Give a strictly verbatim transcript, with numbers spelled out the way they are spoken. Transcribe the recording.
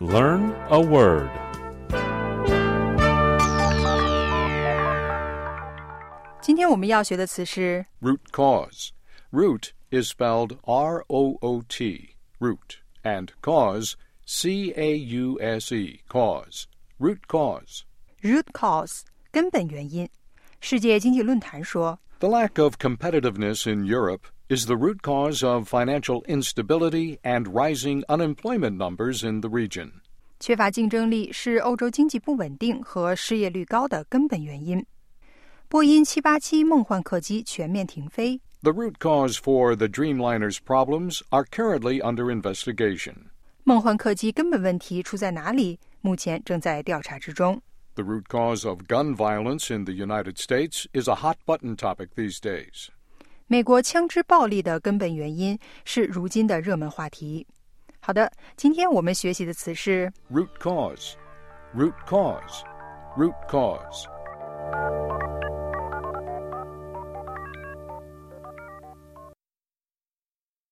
Learn a word. 今天我们要学的词是 root cause. Root is spelled R O O T, root, and cause, C A U S E, cause. Root cause. root cause 根本原因。世界经济论坛说 The lack of competitiveness in Europe is the root cause of financial instability and rising unemployment numbers in the region. 缺乏竞争力是欧洲经济不稳定和失业率高的根本原因。波音七八七梦幻客机全面停飞。 The root cause for the Dreamliner's problems are currently under investigation. 梦幻客机根本问题出在哪里？目前正在调查之中。 The root cause of gun violence in the United States is a hot-button topic these days. 美国枪支暴力的根本原因是如今的热门话题。好的，今天我们学习的词是 root cause, root cause, root cause.